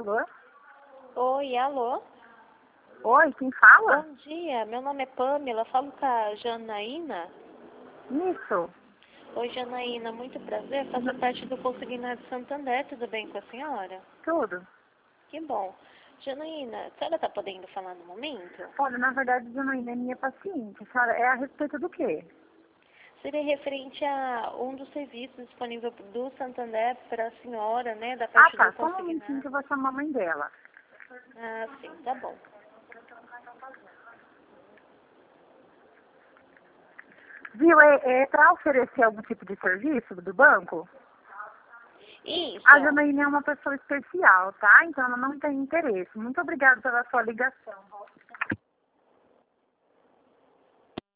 Alô? Oi, alô? Oi, quem fala? Bom dia, meu nome é Pamela, falo com a Janaína. Isso. Oi, Janaína, muito prazer, faço parte do Consignado Santander, tudo bem com a senhora? Tudo. Que bom. Janaína, a senhora está podendo falar no momento? Olha, na verdade, Janaína é minha paciente. A senhora é a respeito do quê? Seria referente a um dos serviços disponíveis do Santander para a senhora, né, da Ah, parte do tá. Só um momentinho que Consignado. eu vou chamar a mãe dela. Ah, sim, tá bom. Viu? É para oferecer algum tipo de serviço do banco? A Isso. Janaína é uma pessoa especial, tá? Então ela não tem interesse. Muito obrigada pela sua ligação.